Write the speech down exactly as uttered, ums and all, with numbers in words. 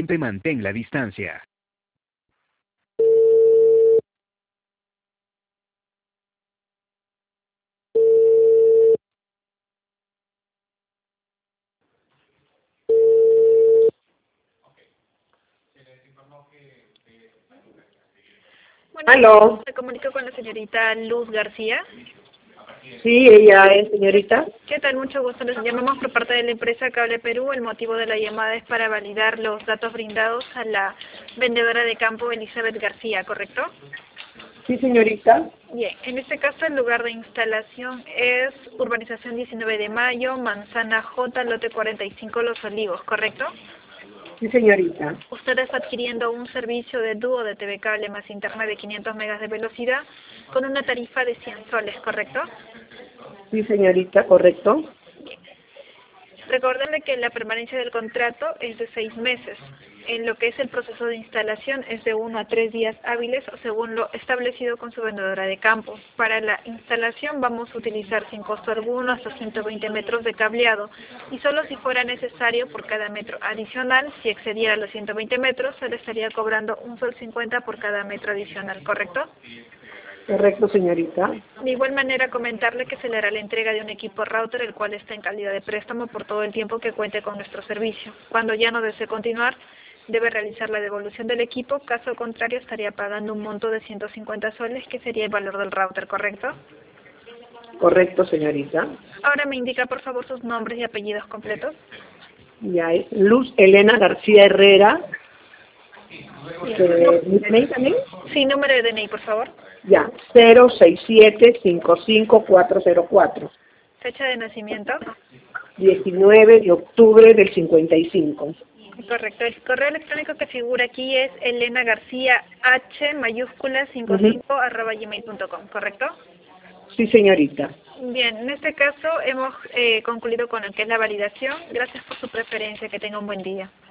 Siempre mantén la distancia. Bueno, Aló. me comunico con la señorita Luz García. Sí, ella es, señorita. ¿Qué tal? Mucho gusto. Les llamamos por parte de la empresa Cable Perú. El motivo de la llamada es para validar los datos brindados a la vendedora de campo Elizabeth García, ¿correcto? Sí, señorita. Bien, en este caso el lugar de instalación es Urbanización diecinueve de Mayo, Manzana J, lote cuarenta y cinco Los Olivos, ¿correcto? Sí, señorita. Usted está adquiriendo un servicio de dúo de T V cable más internet de quinientos megas de velocidad con una tarifa de cien soles, ¿correcto? Sí, señorita, correcto. Recordarle que la permanencia del contrato es de seis meses. En lo que es el proceso de instalación es de uno a tres días hábiles o según lo establecido con su vendedora de campo. Para la instalación vamos a utilizar sin costo alguno hasta ciento veinte metros de cableado y solo si fuera necesario por cada metro adicional, si excediera los ciento veinte metros, se le estaría cobrando un sol cincuenta por cada metro adicional, ¿correcto? Correcto, señorita. De igual manera, comentarle que se le hará la entrega de un equipo router, el cual está en calidad de préstamo por todo el tiempo que cuente con nuestro servicio. Cuando ya no desee continuar, debe realizar la devolución del equipo, caso contrario estaría pagando un monto de ciento cincuenta soles, que sería el valor del router, ¿correcto? Correcto, señorita. Ahora me indica, por favor, sus nombres y apellidos completos. Ya es Luz Elena García Herrera. Eh, ¿Mi D N I también? Sí, número de D N I, por favor. Ya, cero seis siete cinco cinco cuatro cero cuatro. Fecha de nacimiento. diecinueve de octubre del cincuenta y cinco. Correcto. El correo electrónico que figura aquí es Elena García H mayúscula cincuenta y cinco Uh-huh. arroba gmail punto com, ¿correcto? Sí, señorita. Bien, en este caso hemos eh, concluido con lo que es la validación. Gracias por su preferencia. Que tenga un buen día.